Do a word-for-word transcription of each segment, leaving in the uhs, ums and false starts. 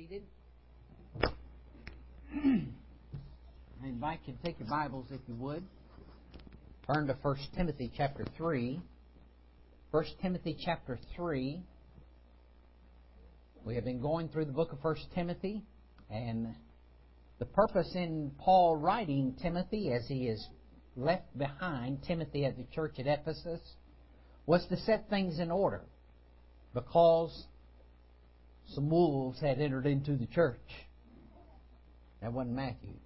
seated. I invite you to take your Bibles, if you would. Turn to First Timothy chapter three. First Timothy chapter three. We have been going through the book of First Timothy, and the purpose in Paul writing Timothy, as he is left behind Timothy at the church at Ephesus, was to set things in order, because some wolves had entered into the church. That wasn't Matthew.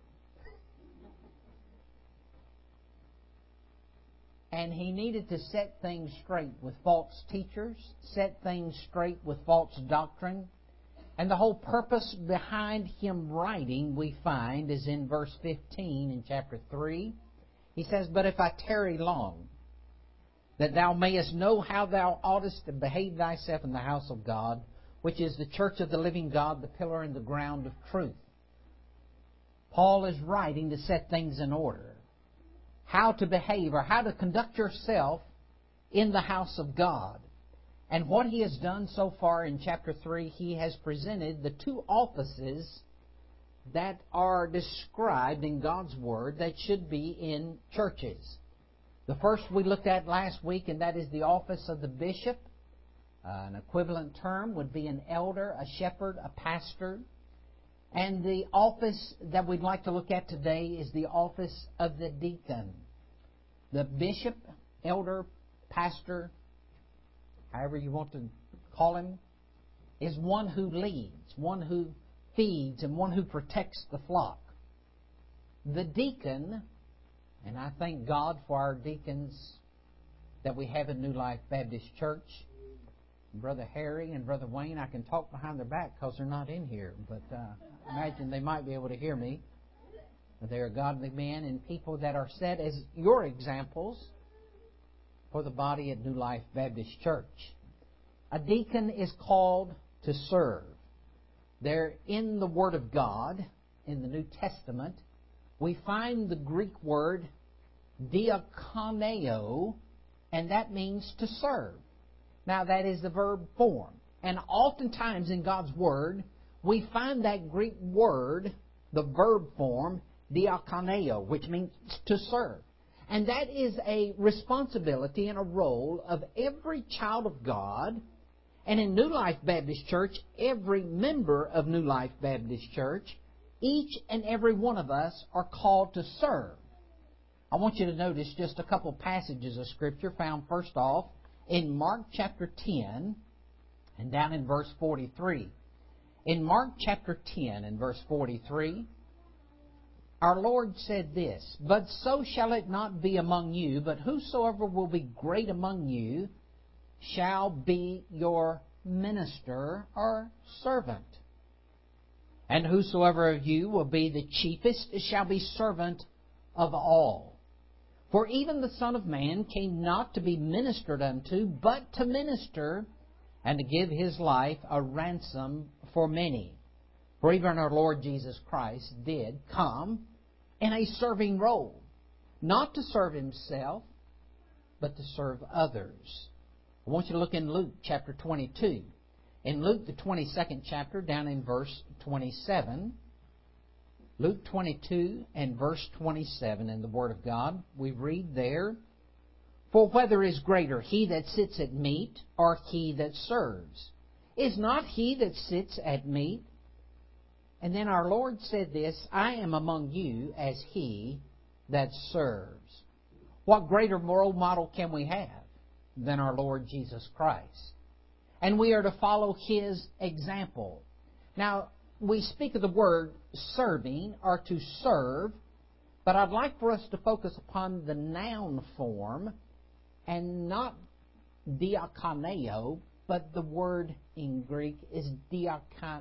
And he needed to set things straight with false teachers, set things straight with false doctrine. And the whole purpose behind him writing, we find, is in verse fifteen in chapter three. He says, "But if I tarry long, that thou mayest know how thou oughtest to behave thyself in the house of God, which is the church of the living God, the pillar and the ground of truth." Paul is writing to set things in order. How to behave, or how to conduct yourself in the house of God. And what he has done so far in chapter three, he has presented the two offices that are described in God's Word that should be in churches. The first we looked at last week, and that is the office of the bishop. Uh, an equivalent term would be an elder, a shepherd, a pastor. And the office that we'd like to look at today is the office of the deacon. The bishop, elder, pastor, however you want to call him, is one who leads, one who feeds, and one who protects the flock. The deacon, and I thank God for our deacons that we have in New Life Baptist Church. Brother Harry and Brother Wayne, I can talk behind their back because they're not in here, but uh, imagine they might be able to hear me. They are godly men and people that are set as your examples for the body at New Life Baptist Church. A deacon is called to serve. There in the Word of God, in the New Testament, we find the Greek word diakoneo, and that means to serve. Now, that is the verb form. And oftentimes in God's Word, we find that Greek word, the verb form, diakoneo, which means to serve. And that is a responsibility and a role of every child of God. And in New Life Baptist Church, every member of New Life Baptist Church, each and every one of us are called to serve. I want you to notice just a couple passages of Scripture found first off in Mark chapter ten, and down in verse forty-three. In Mark chapter ten and verse forty-three, our Lord said this, "But so shall it not be among you, but whosoever will be great among you shall be your minister or servant. And whosoever of you will be the chiefest shall be servant of all. For even the Son of Man came not to be ministered unto, but to minister, and to give His life a ransom for many." For even our Lord Jesus Christ did come in a serving role, not to serve Himself, but to serve others. I want you to look in Luke chapter twenty-two. In Luke, the twenty-second chapter, down in verse twenty-seven, Luke twenty-two and verse twenty-seven in the Word of God, we read there, "For whether is greater, he that sits at meat, or he that serves? Is not he that sits at meat?" And then our Lord said this, "I am among you as he that serves." What greater moral model can we have than our Lord Jesus Christ? And we are to follow His example. Now, we speak of the word serving, or to serve, but I'd like for us to focus upon the noun form, and not diakoneo, but the word in Greek is diakonos,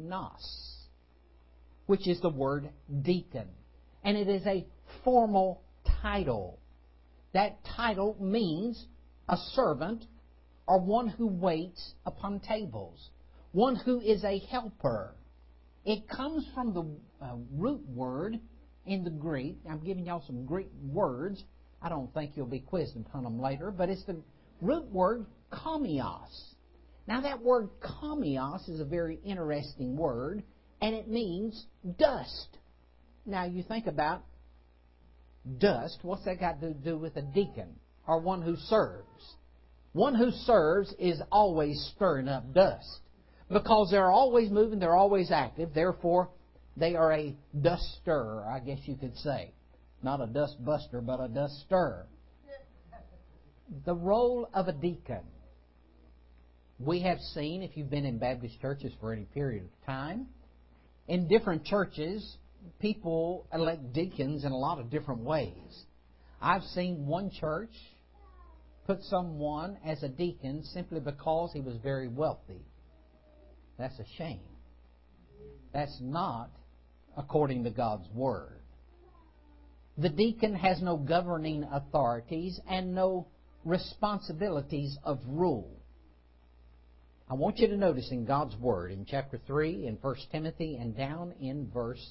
which is the word deacon. And it is a formal title. That title means a servant, or one who waits upon tables, one who is a helper. It comes from the uh, root word in the Greek. I'm giving y'all some Greek words. I don't think you'll be quizzed upon them later, but it's the root word komios. Now that word komios is a very interesting word, and it means dust. Now you think about dust, what's that got to do with a deacon or one who serves? One who serves is always stirring up dust because they're always moving, they're always active, therefore they are a dust stirrer, I guess you could say. Not a dust buster, but a dust stirrer. The role of a deacon. We have seen, if you've been in Baptist churches for any period of time, in different churches, people elect deacons in a lot of different ways. I've seen one church put someone as a deacon simply because he was very wealthy. That's a shame. That's not according to God's Word. The deacon has no governing authorities and no responsibilities of rule. I want you to notice in God's Word, in chapter three, in First Timothy, and down in verse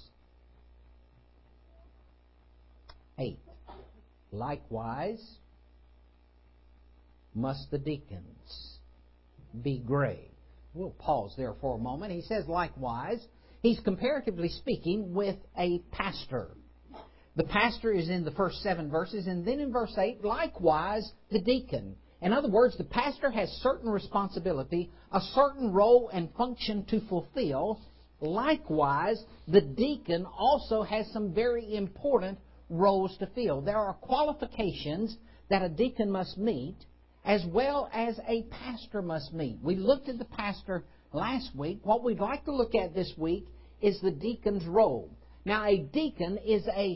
eight. Likewise, must the deacons be grave. We'll pause there for a moment. He says, likewise, he's comparatively speaking with a pastor. The pastor is in the first seven verses, and then in verse eight, likewise, the deacon. In other words, the pastor has certain responsibility, a certain role and function to fulfill. Likewise, the deacon also has some very important roles to fill. There are qualifications that a deacon must meet, as well as a pastor must meet. We looked at the pastor last week. What we'd like to look at this week is the deacon's role. Now, a deacon is a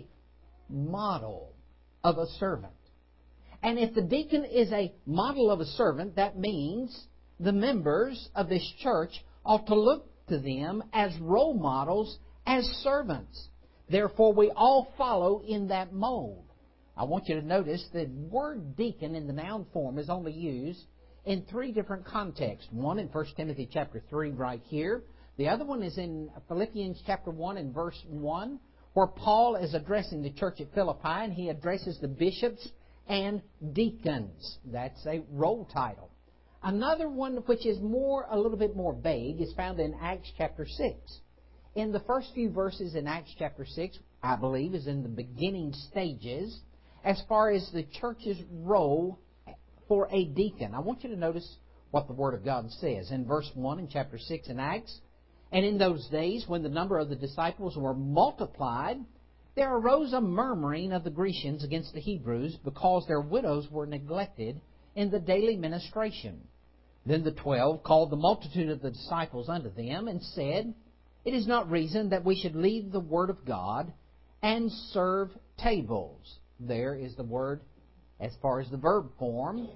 model of a servant. And if the deacon is a model of a servant, that means the members of this church ought to look to them as role models, as servants. Therefore, we all follow in that mold. I want you to notice the word deacon in the noun form is only used in three different contexts. One in First Timothy chapter three right here. The other one is in Philippians chapter one and verse one, where Paul is addressing the church at Philippi, and he addresses the bishops and deacons. That's a role title. Another one which is more a little bit more vague is found in Acts chapter six. In the first few verses in Acts chapter six, I believe, is in the beginning stages as far as the church's role for a deacon. I want you to notice what the Word of God says. In verse one in chapter six in Acts, and in those days when the number of the disciples were multiplied, there arose a murmuring of the Grecians against the Hebrews because their widows were neglected in the daily ministration. Then the twelve called the multitude of the disciples unto them and said, It is not reason that we should leave the word of God and serve tables. There is the word, as far as the verb form,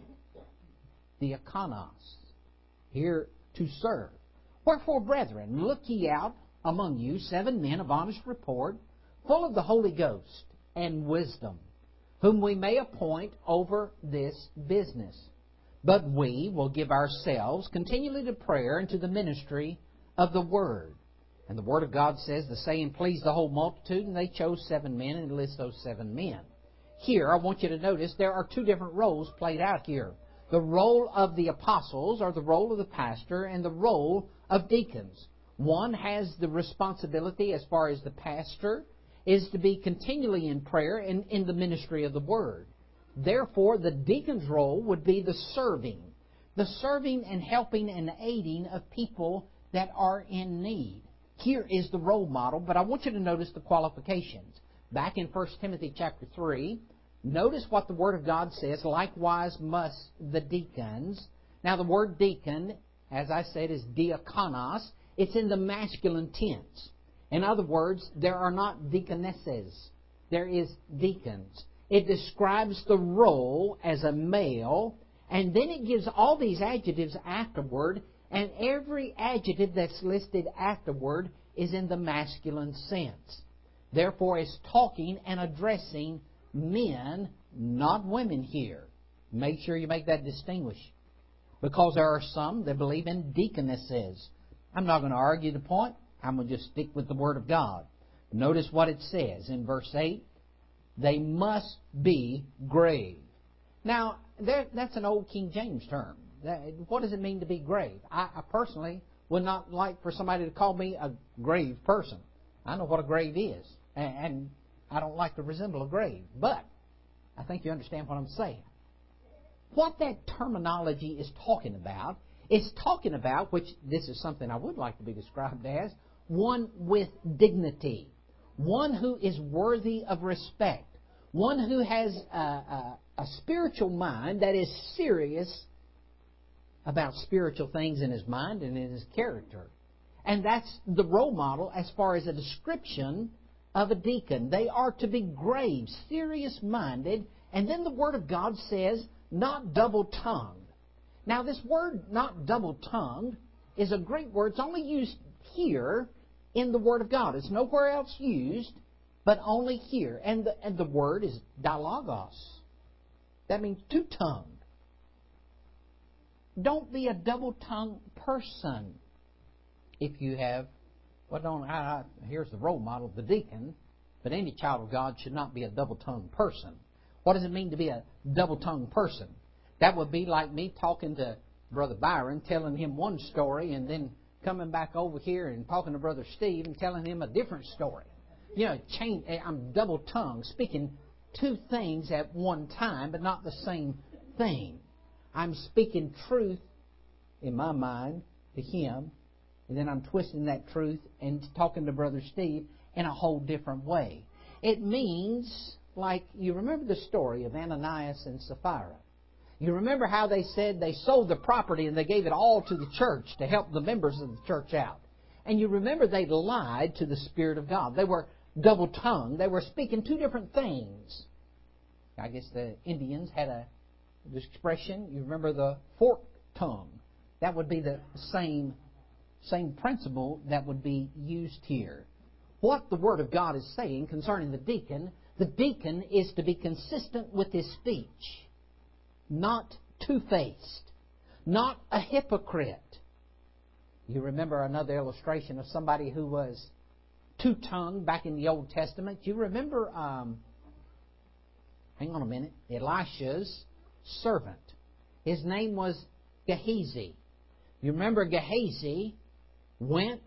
diakonos. Here, to serve. Wherefore, brethren, look ye out among you seven men of honest report, full of the Holy Ghost and wisdom, whom we may appoint over this business. But we will give ourselves continually to prayer and to the ministry of the Word. And the Word of God says, the saying pleased the whole multitude, and they chose seven men, and list those seven men. Here, I want you to notice there are two different roles played out here. The role of the apostles, or the role of the pastor, and the role of deacons. One has the responsibility, as far as the pastor, is to be continually in prayer and in the ministry of the Word. Therefore, the deacon's role would be the serving. The serving and helping and aiding of people that are in need. Here is the role model, but I want you to notice the qualifications. Back in First Timothy chapter three, notice what the Word of God says, likewise must the deacons. Now the word deacon, as I said, is diakonos. It's in the masculine tense. In other words, there are not deaconesses. There is deacons. It describes the role as a male, and then it gives all these adjectives afterward, and every adjective that's listed afterward is in the masculine sense. Therefore, it's talking and addressing men, not women here. Make sure you make that distinguish. Because there are some that believe in deaconesses. I'm not going to argue the point. I'm going to just stick with the Word of God. Notice what it says in verse eight. They must be grave. Now, that's an old King James term. That, what does it mean to be grave? I, I personally would not like for somebody to call me a grave person. I know what a grave is, and, and I don't like to resemble a grave. But I think you understand what I'm saying. What that terminology is talking about is talking about, which this is something I would like to be described as, one with dignity, one who is worthy of respect, one who has a, a, a spiritual mind that is serious about spiritual things in his mind and in his character. And that's the role model as far as a description of a deacon. They are to be grave, serious-minded, and then the Word of God says, not double-tongued. Now, this word, not double-tongued, is a Greek word. It's only used here in the Word of God. It's nowhere else used, but only here. And the, and the word is dialogos. That means two-tongued. Don't be a double-tongued person. If you have, well, don't, I, I, here's the role model, the deacon, but any child of God should not be a double-tongued person. What does it mean to be a double-tongued person? That would be like me talking to Brother Byron, telling him one story, and then coming back over here and talking to Brother Steve and telling him a different story. You know, change, I'm double-tongued, speaking two things at one time, but not the same thing. I'm speaking truth in my mind to him, and then I'm twisting that truth and talking to Brother Steve in a whole different way. It means, like, you remember the story of Ananias and Sapphira. You remember how they said they sold the property and they gave it all to the church to help the members of the church out. And you remember they lied to the Spirit of God. They were double-tongued. They were speaking two different things. I guess the Indians had a this expression. You remember the forked tongue. That would be the same, same principle that would be used here. What the Word of God is saying concerning the deacon, the deacon is to be consistent with his speech. Not two-faced, not a hypocrite. You remember another illustration of somebody who was two-tongued back in the Old Testament. You remember, um, hang on a minute, Elisha's servant. His name was Gehazi. You remember Gehazi went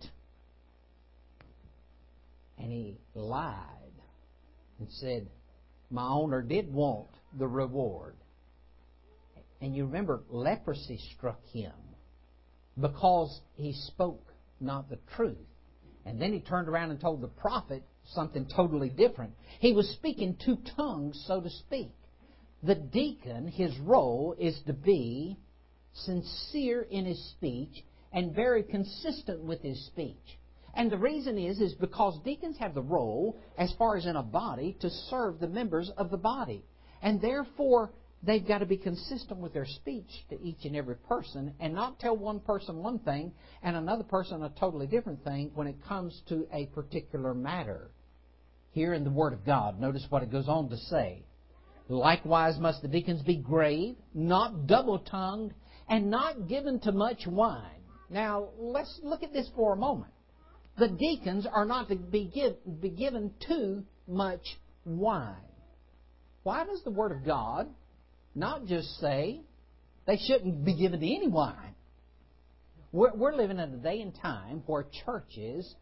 and he lied and said, my owner did want the reward. And you remember leprosy struck him because he spoke not the truth. And then he turned around and told the prophet something totally different. He was speaking two tongues, so to speak. The deacon, his role is to be sincere in his speech and very consistent with his speech. And the reason is, is because deacons have the role, as far as in a body, to serve the members of the body. And therefore, they've got to be consistent with their speech to each and every person and not tell one person one thing and another person a totally different thing when it comes to a particular matter. Here in the Word of God, notice what it goes on to say. Likewise must the deacons be grave, not double-tongued, and not given to much wine. Now, let's look at this for a moment. The deacons are not to be, give, be given too much wine. Why does the Word of God not just say they shouldn't be given any wine? We're, we're living in a day and time where churches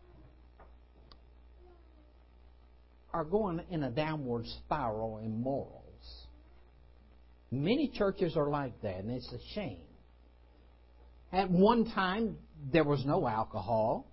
are going in a downward spiral in morals. Many churches are like that, and it's a shame. At one time, there was no alcohol.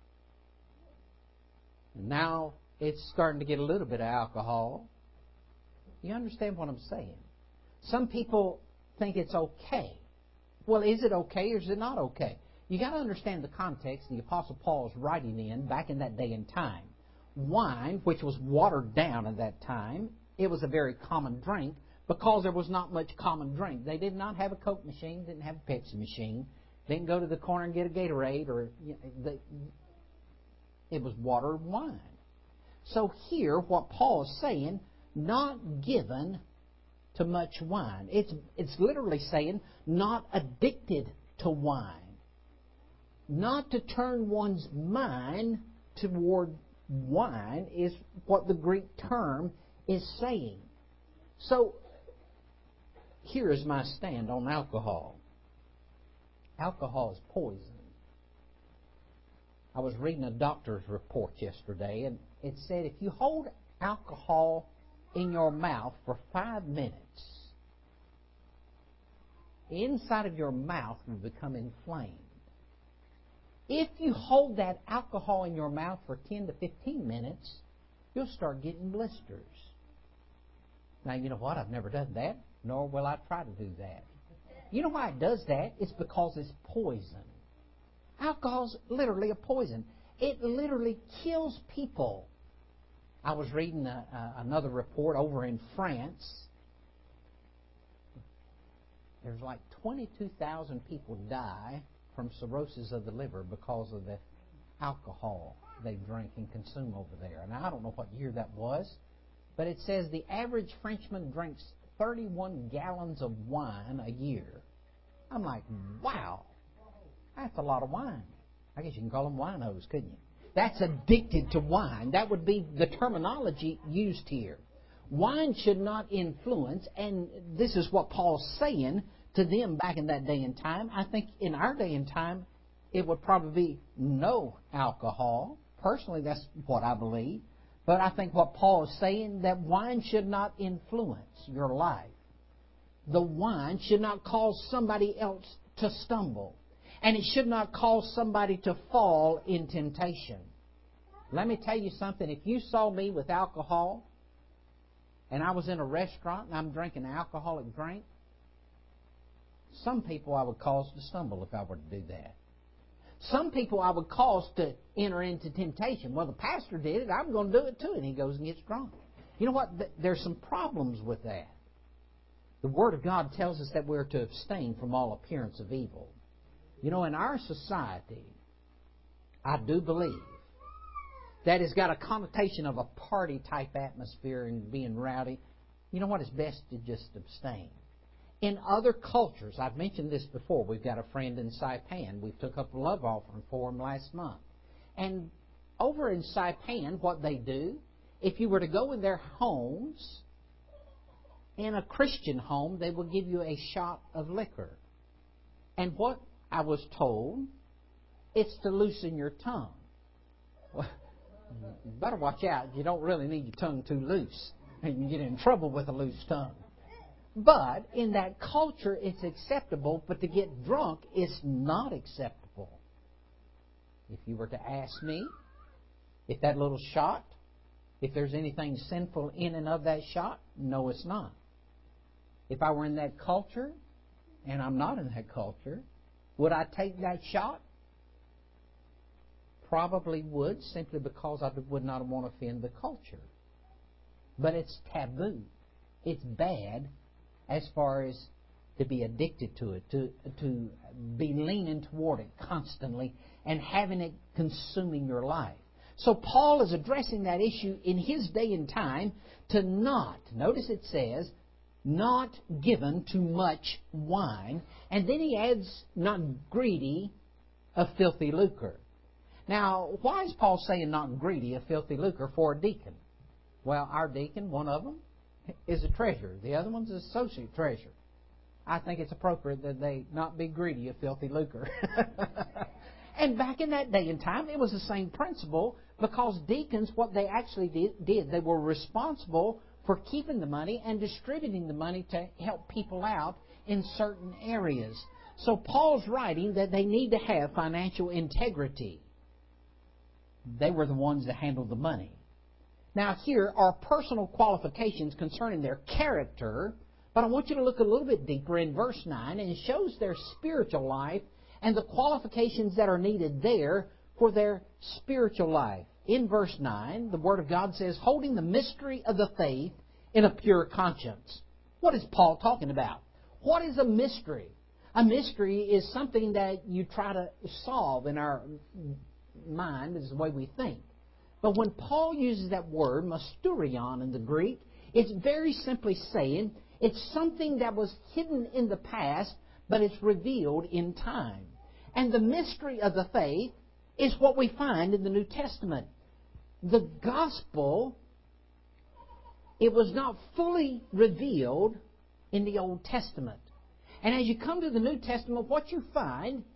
Now it's starting to get a little bit of alcohol. You understand what I'm saying? Some people think it's okay. Well, is it okay or is it not okay? You got to understand the context the Apostle Paul is writing in back in that day and time. Wine, which was watered down at that time, it was a very common drink because there was not much common drink. They did not have a Coke machine, didn't have a Pepsi machine. They didn't go to the corner and get a Gatorade, or you know, they, it was watered wine. So here, what Paul is saying, not given to much wine. It's, it's literally saying not addicted to wine. Not to turn one's mind toward wine is what the Greek term is saying. So, here is my stand on alcohol. Alcohol is poison. I was reading a doctor's report yesterday, and it said if you hold alcohol in your mouth for five minutes, the inside of your mouth will become inflamed. If you hold that alcohol in your mouth for ten to fifteen minutes, you'll start getting blisters. Now, you know what? I've never done that, nor will I try to do that. You know why it does that? It's because it's poison. Alcohol's literally a poison. It literally kills people. I was reading a, a, another report over in France. There's like twenty-two thousand people die from cirrhosis of the liver because of the alcohol they drink and consume over there. Now, I don't know what year that was, but it says the average Frenchman drinks thirty-one gallons of wine a year. I'm like, wow, that's a lot of wine. I guess you can call them winos, couldn't you? That's addicted to wine. That would be the terminology used here. Wine should not influence, and this is what Paul's saying to them back in that day and time. I think in our day and time, it would probably be no alcohol. Personally, that's what I believe. But I think what Paul is saying, that wine should not influence your life. The wine should not cause somebody else to stumble. And it should not cause somebody to fall in temptation. Let me tell you something. If you saw me with alcohol, and I was in a restaurant and I'm drinking an alcoholic drink, some people I would cause to stumble if I were to do that. Some people I would cause to enter into temptation. Well, the pastor did it. I'm going to do it too. And he goes and gets drunk. You know what? There's some problems with that. The Word of God tells us that we're to abstain from all appearance of evil. You know, in our society, I do believe that it's got a connotation of a party-type atmosphere and being rowdy. You know what? It's best to just abstain. In other cultures, I've mentioned this before. We've got a friend in Saipan. We took up a love offering for him last month. And over in Saipan, what they do, if you were to go in their homes, in a Christian home, they will give you a shot of liquor. And what I was told, it's to loosen your tongue. Well, you better watch out. You don't really need your tongue too loose. You can get in trouble with a loose tongue. But in that culture, it's acceptable, but to get drunk is not acceptable. If you were to ask me if that little shot, if there's anything sinful in and of that shot, no, it's not. If I were in that culture, and I'm not in that culture, would I take that shot? Probably would, simply because I would not want to offend the culture. But it's taboo. It's bad as far as to be addicted to it, to, to be leaning toward it constantly and having it consuming your life. So Paul is addressing that issue in his day and time to not, notice it says, not given to much wine. And then he adds, not greedy of filthy lucre. Now, why is Paul saying not greedy of filthy lucre for a deacon? Well, our deacon, one of them, is a treasurer. The other one's an associate treasurer. I think it's appropriate that they not be greedy of filthy lucre. And back in that day and time, it was the same principle, because deacons, what they actually did, did, they were responsible for keeping the money and distributing the money to help people out in certain areas. So Paul's writing that they need to have financial integrity. They were the ones that handled the money. Now here are personal qualifications concerning their character, but I want you to look a little bit deeper in verse nine, and it shows their spiritual life and the qualifications that are needed there for their spiritual life. In verse nine, the Word of God says, holding the mystery of the faith in a pure conscience. What is Paul talking about? What is a mystery? A mystery is something that you try to solve in our mind, is the way we think. But when Paul uses that word, mysterion in the Greek, it's very simply saying it's something that was hidden in the past, but it's revealed in time. And the mystery of the faith is what we find in the New Testament. The gospel, it was not fully revealed in the Old Testament. And as you come to the New Testament, what you find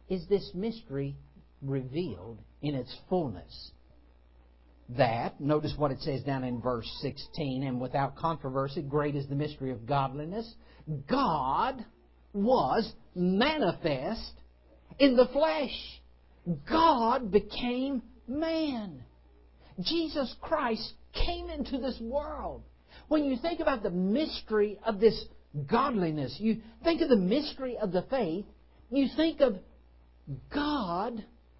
is this mystery revealed in its fullness? That, notice what it says down in verse sixteen, and without controversy, great is the mystery of godliness. God was manifest in the flesh. God became man. Jesus Christ came into this world. When you think about the mystery of this godliness, you think of the mystery of the faith, you think of God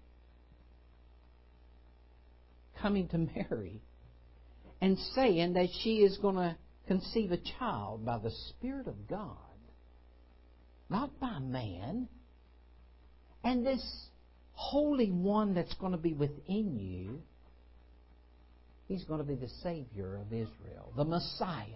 coming to Mary and saying that she is going to conceive a child by the Spirit of God, not by man. And this Holy One that's going to be within you, He's going to be the Savior of Israel, the Messiah.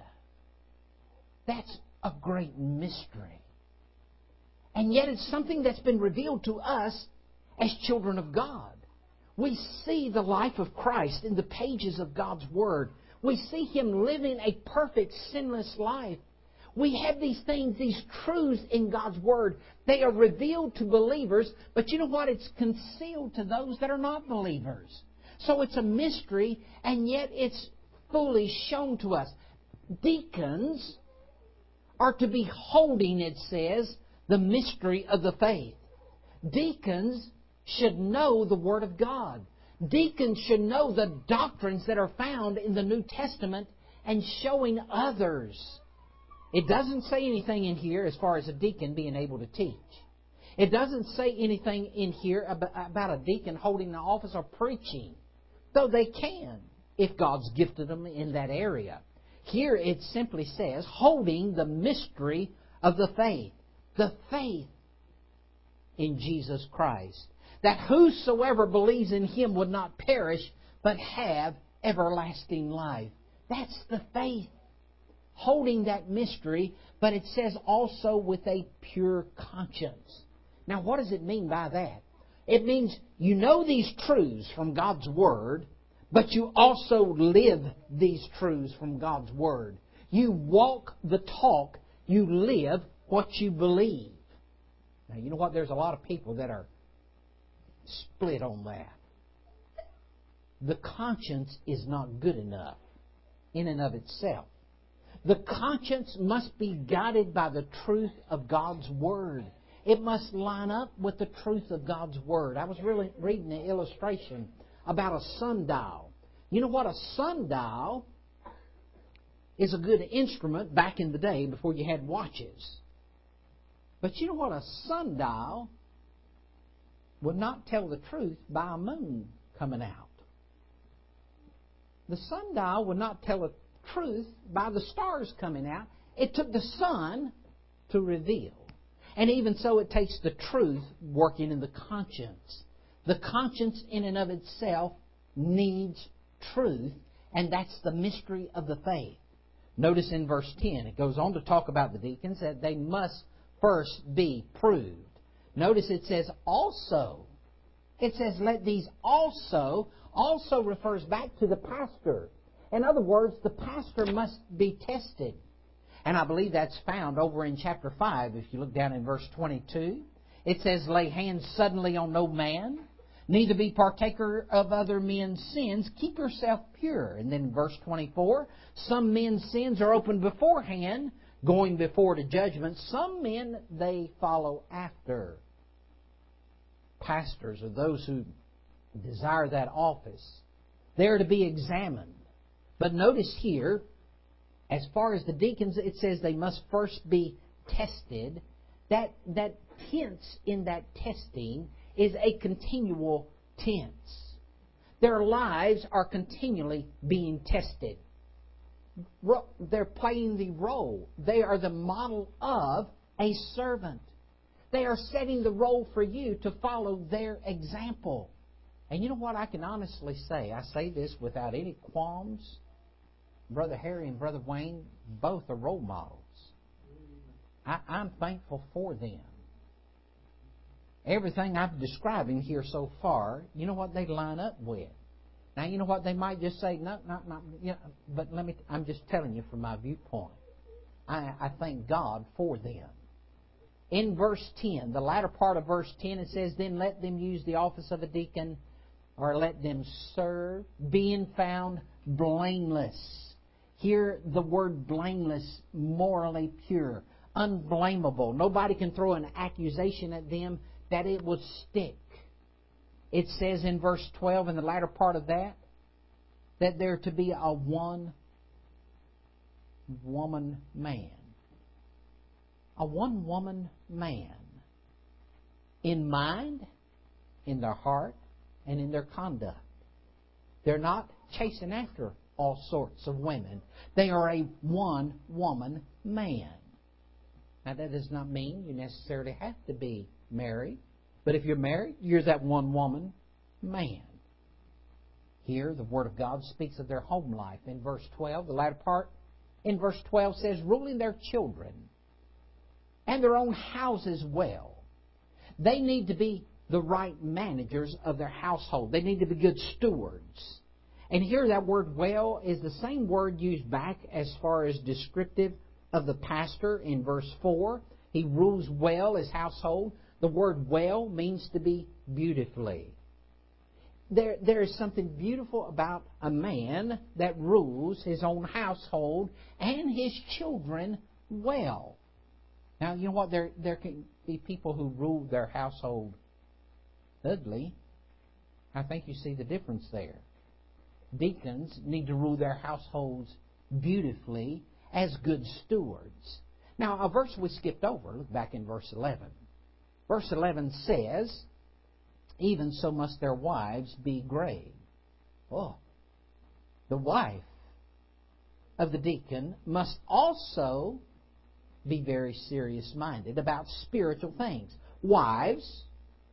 That's a great mystery. And yet it's something that's been revealed to us as children of God. We see the life of Christ in the pages of God's Word. We see Him living a perfect, sinless life. We have these things, these truths in God's Word. They are revealed to believers, but you know what? It's concealed to those that are not believers. So it's a mystery, and yet it's fully shown to us. Deacons are to be holding, it says, the mystery of the faith. Deacons should know the Word of God. Deacons should know the doctrines that are found in the New Testament and showing others. It doesn't say anything in here as far as a deacon being able to teach. It doesn't say anything in here about a deacon holding the office or preaching, though they can if God's gifted them in that area. Here it simply says, holding the mystery of the faith. The faith in Jesus Christ. That whosoever believes in Him would not perish, but have everlasting life. That's the faith. Holding that mystery, but it says also with a pure conscience. Now, what does it mean by that? It means you know these truths from God's Word, but you also live these truths from God's Word. You walk the talk, you live what you believe. Now, you know what? There's a lot of people that are split on that. The conscience is not good enough in and of itself. The conscience must be guided by the truth of God's Word. It must line up with the truth of God's Word. I was really reading an illustration about a sundial. You know what? A sundial is a good instrument back in the day before you had watches. But you know what? A sundial would not tell the truth by a moon coming out. The sundial would not tell the truth by the stars coming out. It took the sun to reveal. And even so, it takes the truth working in the conscience. The conscience in and of itself needs truth, and that's the mystery of the faith. Notice in verse ten, it goes on to talk about the deacons, that they must first be proved. Notice it says also. It says, let these also, also refers back to the pastor. In other words, the pastor must be tested. And I believe that's found over in chapter five. If you look down in verse twenty-two, it says, lay hands suddenly on no man, neither be partaker of other men's sins. Keep yourself pure. And then verse twenty-four, some men's sins are open beforehand, going before to judgment. Some men they follow after. Pastors are those who desire that office. They're to be examined. But notice here, as far as the deacons, it says they must first be tested. That, that tense in that testing is a continual tense. Their lives are continually being tested. They're playing the role. They are the model of a servant. They are setting the role for you to follow their example. And you know what I can honestly say? I say this without any qualms. Brother Harry and Brother Wayne, both are role models. I, I'm thankful for them. Everything I'm describing here so far, you know what they line up with. Now, you know what? They might just say, no, no, no. You know, but let me, I'm just telling you from my viewpoint. I, I thank God for them. In verse ten, the latter part of verse ten, it says, "Then let them use the office of a deacon," or "let them serve, being found blameless." Here, the word blameless, morally pure, unblameable. Nobody can throw an accusation at them that it will stick. It says in verse twelve, in the latter part of that, that they're to be a one-woman man. A one-woman man. In mind, in their heart, and in their conduct. They're not chasing after all sorts of women. They are a one-woman man. Now, that does not mean you necessarily have to be married. But if you're married, you're that one-woman man. Here, the Word of God speaks of their home life. In verse twelve, the latter part, in verse twelve says, "ruling their children and their own houses well." They need to be the right managers of their household. They need to be good stewards. And here that word "well" is the same word used back as far as descriptive of the pastor in verse four. He rules well his household. The word "well" means to be beautifully. There, there is something beautiful about a man that rules his own household and his children well. Now, you know what? There, there can be people who rule their household ugly. I think you see the difference there. Deacons need to rule their households beautifully as good stewards. Now, a verse we skipped over, look back in verse eleven. Verse eleven says, "Even so must their wives be grave." Oh, the wife of the deacon must also be very serious-minded about spiritual things. Wives,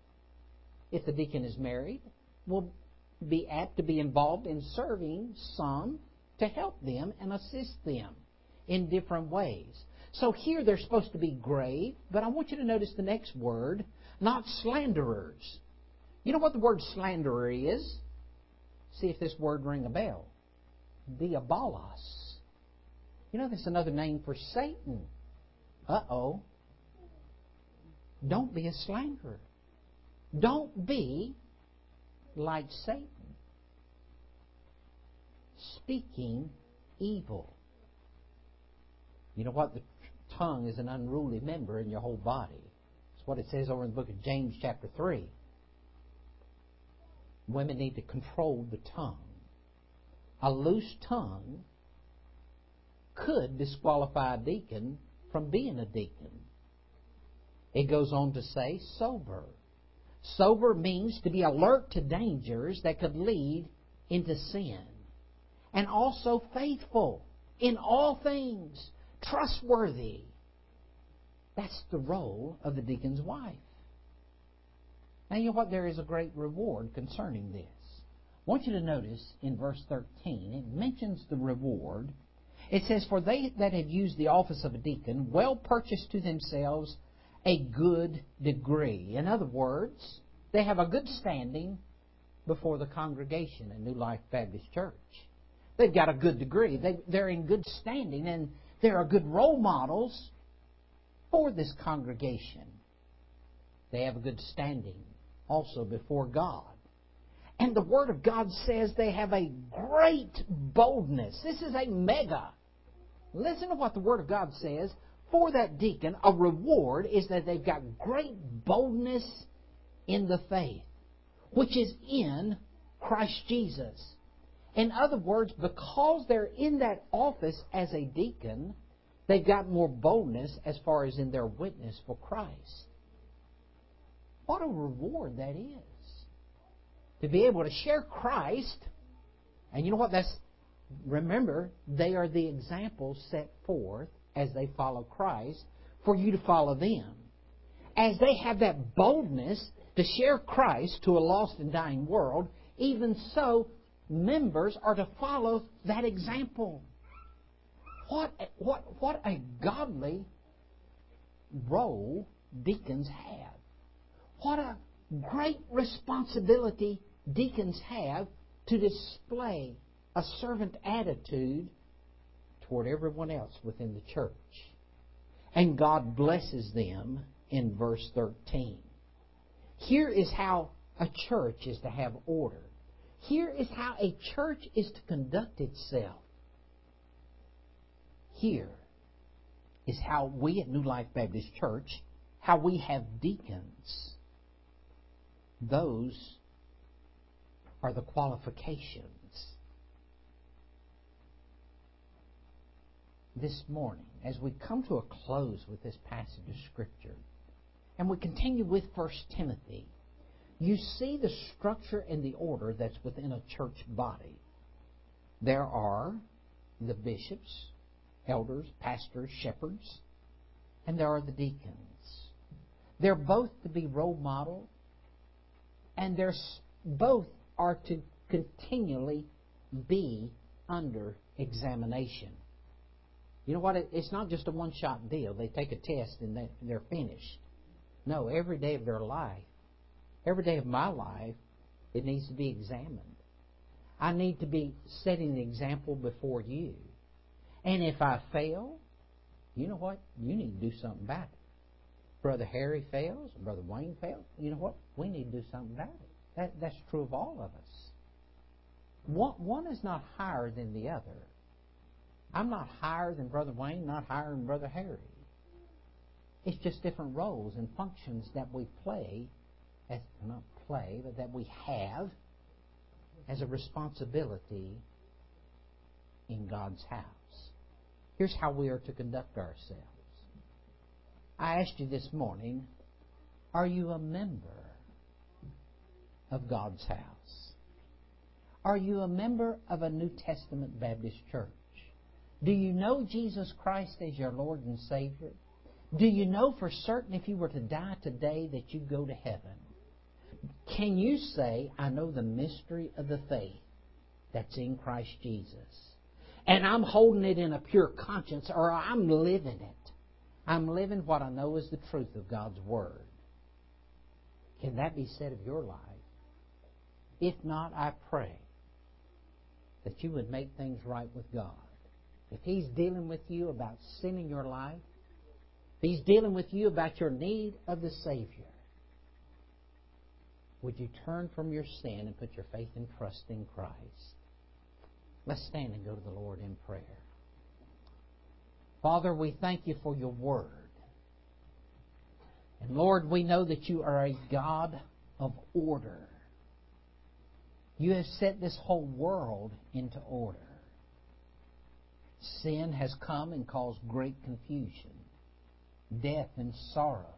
if the deacon is married, will be apt to be involved in serving some to help them and assist them in different ways. So here they're supposed to be grave, but I want you to notice the next word, not slanderers. You know what the word slanderer is? See if this word ring a bell. Diabolos. You know, that's another name for Satan. Uh-oh. Don't be a slanderer. Don't be like Satan, speaking evil. You know what? The tongue is an unruly member in your whole body. That's what it says over in the book of James chapter three. Women need to control the tongue. A loose tongue could disqualify a deacon from being a deacon. It goes on to say sober. Sober means to be alert to dangers that could lead into sin. And also faithful in all things. Trustworthy. That's the role of the deacon's wife. Now, you know what? There is a great reward concerning this. I want you to notice in verse thirteen, it mentions the reward. It says, "For they that have used the office of a deacon well purchased to themselves a good degree." In other words, they have a good standing before the congregation in New Life Baptist Church. They've got a good degree. They, they're in good standing, and they are good role models for this congregation. They have a good standing also before God. And the Word of God says they have a great boldness. This is a mega. Listen to what the Word of God says. For that deacon, a reward is that they've got great boldness in the faith, which is in Christ Jesus. In other words, because they're in that office as a deacon, they've got more boldness as far as in their witness for Christ. What a reward that is. To be able to share Christ. And you know what? That's, remember, they are the examples set forth as they follow Christ for you to follow them. As they have that boldness to share Christ to a lost and dying world, even so, members are to follow that example. What, what, what a godly role deacons have. What a great responsibility deacons have to display a servant attitude toward everyone else within the church. And God blesses them in verse thirteen. Here is how a church is to have order. Here is how a church is to conduct itself. Here is how we at New Life Baptist Church, how we have deacons. Those are the qualifications. This morning, as we come to a close with this passage of Scripture, and we continue with First Timothy, you see the structure and the order that's within a church body. There are the bishops, elders, pastors, shepherds, and there are the deacons. They're both to be role model, and they're both are to continually be under examination. You know what? It's not just a one-shot deal. They take a test and they're finished. No, every day of their life, every day of my life, it needs to be examined. I need to be setting the example before you. And if I fail, you know what? You need to do something about it. Brother Harry fails, Brother Wayne fails. You know what? We need to do something about it. That, that's true of all of us. One, one is not higher than the other. I'm not higher than Brother Wayne, not higher than Brother Harry. It's just different roles and functions that we play, as not play, but that we have as a responsibility in God's house. Here's how we are to conduct ourselves. I asked you this morning, are you a member of God's house? Are you a member of a New Testament Baptist church? Do you know Jesus Christ as your Lord and Savior? Do you know for certain if you were to die today that you'd go to heaven? Can you say, I know the mystery of the faith that's in Christ Jesus, and I'm holding it in a pure conscience, or I'm living it? I'm living what I know is the truth of God's Word. Can that be said of your life? If not, I pray that you would make things right with God. If He's dealing with you about sin in your life, if He's dealing with you about your need of the Savior, would you turn from your sin and put your faith and trust in Christ? Let's stand and go to the Lord in prayer. Father, we thank You for Your Word. And Lord, we know that You are a God of order. You have set this whole world into order. Sin has come and caused great confusion, death and sorrow,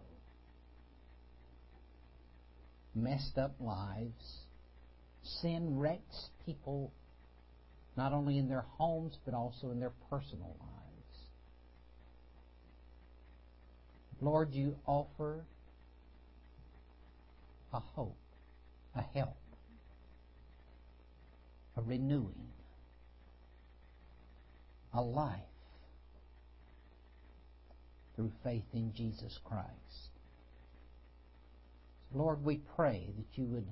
messed up lives. Sin wrecks people not only in their homes but also in their personal lives. Lord, You offer a hope, a help, a renewing, a life through faith in Jesus Christ. Lord, we pray that You would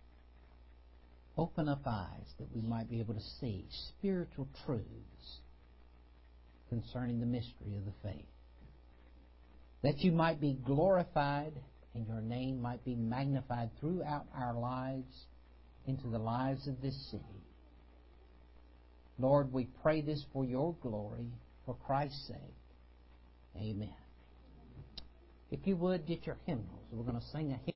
open up eyes that we might be able to see spiritual truths concerning the mystery of the faith, that You might be glorified and Your name might be magnified throughout our lives into the lives of this city. Lord, we pray this for Your glory, for Christ's sake. Amen. If you would, get your hymnals. We're going to sing a hymn.